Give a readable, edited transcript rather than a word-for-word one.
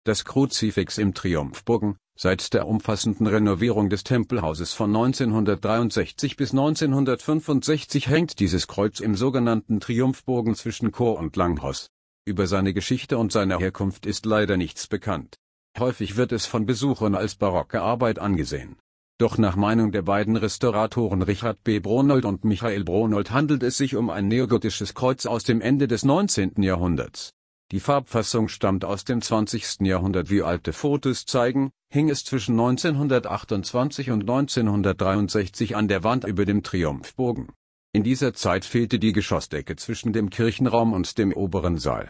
Das Kruzifix im Triumphbogen. Seit der umfassenden Renovierung des Tempelhauses von 1963 bis 1965 hängt dieses Kreuz im sogenannten Triumphbogen zwischen Chor und Langhaus. Über seine Geschichte und seine Herkunft ist leider nichts bekannt. Häufig wird es von Besuchern als barocke Arbeit angesehen. Doch nach Meinung der beiden Restauratoren Richard B. Bronold und Michael Bronold handelt es sich um ein neogotisches Kreuz aus dem Ende des 19. Jahrhunderts. Die Farbfassung stammt aus dem 20. Jahrhundert. Wie alte Fotos zeigen, hing es zwischen 1928 und 1963 an der Wand über dem Triumphbogen. In dieser Zeit fehlte die Geschossdecke zwischen dem Kirchenraum und dem oberen Saal.